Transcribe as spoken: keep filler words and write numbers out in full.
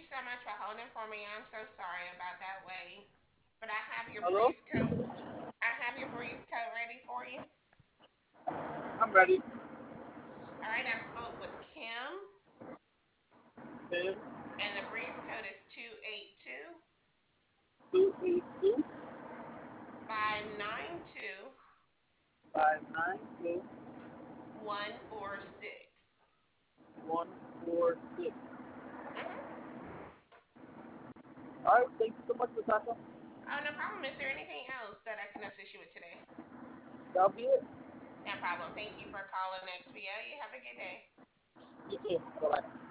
so much for holding for me. I'm so sorry about that wait. But I have your Hello? breeze coat. I have your breeze coat ready for you. I'm ready. All right, I spoke with Kim, ten, and the breeze code is two eight two two eight two, five nine two five nine two, one four six. one four six. Mm-hmm. All right, thank you so much, Natasha. Oh, no problem. Is there anything else that I can assist you with today? That'll be it. No problem. Thank you for calling X P O. You have a good day. You too. Bye-bye.